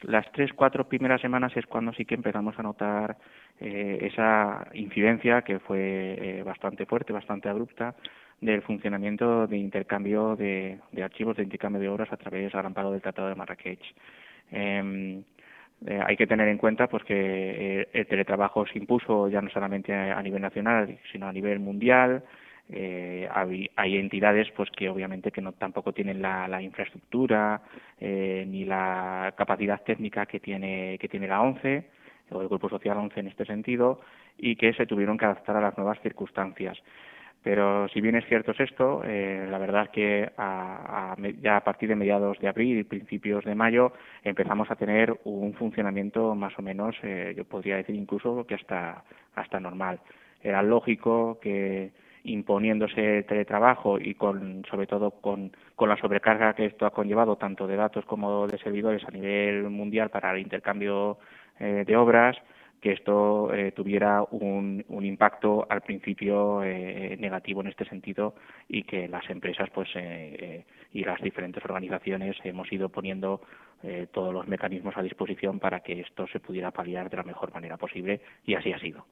las 3, 4 primeras semanas es cuando sí que empezamos a notar esa incidencia que fue bastante fuerte, bastante abrupta, del funcionamiento de intercambio de archivos, de intercambio de obras a través al amparo del Tratado de Marrakech. Hay que tener en cuenta pues que el teletrabajo se impuso ya no solamente a nivel nacional, sino a nivel mundial. Hay entidades pues que obviamente que no tampoco tienen la infraestructura ni la capacidad técnica que tiene la ONCE o el Grupo Social 11 en este sentido, y que se tuvieron que adaptar a las nuevas circunstancias. Pero si bien es cierto es esto, la verdad es que ya a partir de mediados de abril y principios de mayo empezamos a tener un funcionamiento más o menos, yo podría decir incluso que hasta normal. Era lógico que imponiéndose el teletrabajo y sobre todo con la sobrecarga que esto ha conllevado tanto de datos como de servidores a nivel mundial para el intercambio de obras, que esto tuviera un impacto al principio negativo en este sentido, y que las empresas y las diferentes organizaciones hemos ido poniendo todos los mecanismos a disposición para que esto se pudiera paliar de la mejor manera posible, y así ha sido.